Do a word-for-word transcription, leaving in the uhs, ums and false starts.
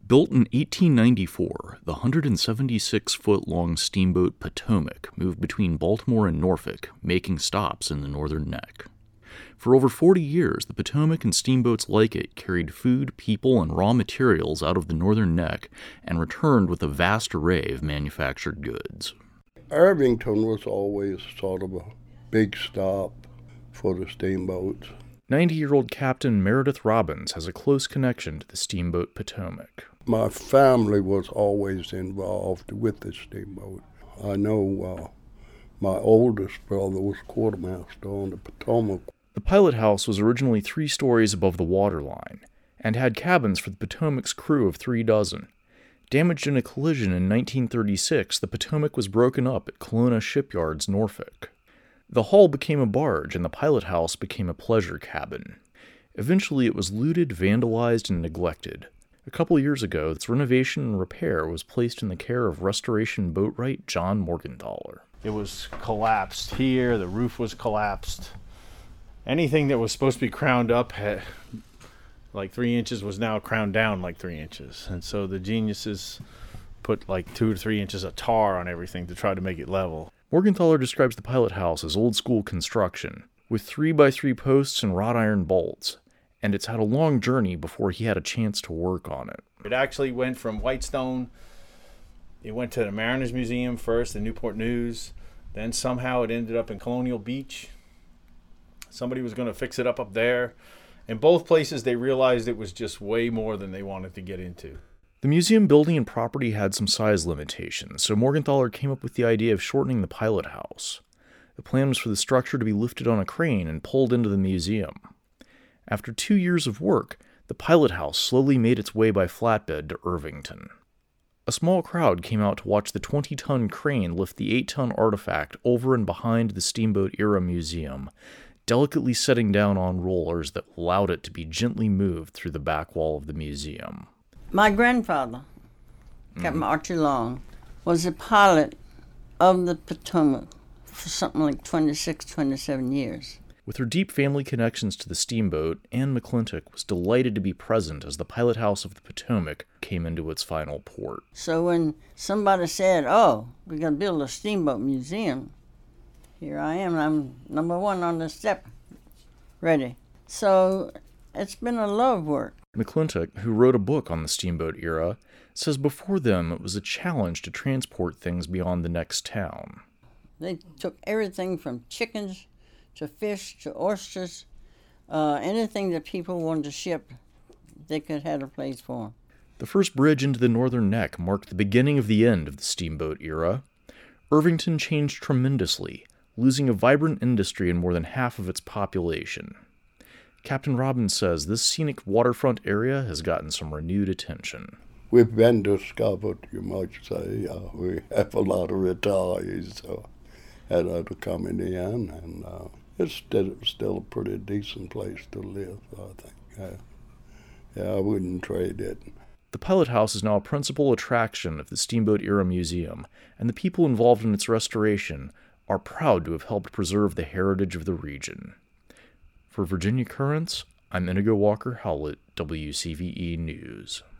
Built in eighteen ninety-four, the one hundred seventy-six foot long steamboat Potomac moved between Baltimore and Norfolk, making stops in the Northern Neck. For over forty years, the Potomac and steamboats like it carried food, people, and raw materials out of the Northern Neck and returned with a vast array of manufactured goods. Irvington was always sort of a big stop for the steamboats. ninety-year-old Captain Meredith Robbins has a close connection to the steamboat Potomac. My family was always involved with the steamboat. I know uh, my oldest brother was quartermaster on the Potomac. The pilot house was originally three stories above the waterline and had cabins for the Potomac's crew of three dozen. Damaged in a collision in nineteen thirty-six, the Potomac was broken up at Kelowna Shipyards, Norfolk. The hull became a barge, and the pilot house became a pleasure cabin. Eventually, it was looted, vandalized, and neglected. A couple years ago, its renovation and repair was placed in the care of restoration boatwright John Morgenthaler. It was collapsed here, the roof was collapsed. Anything that was supposed to be crowned up had, like three inches was now crowned down like three inches. And so the geniuses put like two to three inches of tar on everything to try to make it level. Morgenthaler describes the pilot house as old-school construction, with three by three posts and wrought iron bolts, and it's had a long journey before he had a chance to work on it. It actually went from Whitestone, it went to the Mariners Museum first, the Newport News, then somehow it ended up in Colonial Beach. Somebody was going to fix it up up there. In both places, they realized it was just way more than they wanted to get into. The museum building and property had some size limitations, so Morgenthaler came up with the idea of shortening the pilot house. The plan was for the structure to be lifted on a crane and pulled into the museum. After two years of work, the pilot house slowly made its way by flatbed to Irvington. A small crowd came out to watch the twenty-ton crane lift the eight-ton artifact over and behind the Steamboat-era museum, delicately setting down on rollers that allowed it to be gently moved through the back wall of the museum. My grandfather, Captain Archie Long, was a pilot of the Potomac for something like twenty-six, twenty-seven years. With her deep family connections to the steamboat, Anne McClintock was delighted to be present as the pilot house of the Potomac came into its final port. So when somebody said, oh, we're going to build a steamboat museum, here I am, I'm number one on the step, ready. So it's been a love work. McClintock, who wrote a book on the steamboat era, says before them it was a challenge to transport things beyond the next town. They took everything from chickens to fish to oysters, uh, anything that people wanted to ship, they could have a place for. The first bridge into the Northern Neck marked the beginning of the end of the steamboat era. Irvington changed tremendously, losing a vibrant industry and more than half of its population. Captain Robbins says this scenic waterfront area has gotten some renewed attention. We've been discovered, you might say. Uh, we have a lot of retirees uh, that are coming in, and uh, it's still, still a pretty decent place to live, I think. Uh, yeah, I wouldn't trade it. The pilot house is now a principal attraction of the Steamboat-era Museum, and the people involved in its restoration are proud to have helped preserve the heritage of the region. For Virginia Currents, I'm Inigo Walker Howlett, W C V E News.